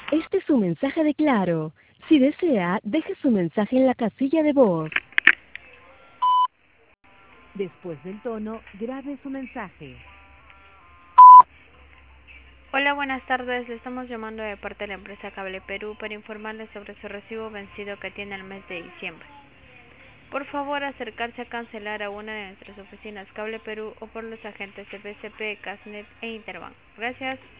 Este es su mensaje de Claro. Si desea, deje su mensaje en la casilla de voz. Después del tono, grabe su mensaje. Hola, buenas tardes. Le estamos llamando de parte de la empresa Cable Perú para informarle sobre su recibo vencido que tiene el mes de diciembre. Por favor, acercarse a cancelar a una de nuestras oficinas Cable Perú o por los agentes de BCP, Casnet e Interbank. Gracias.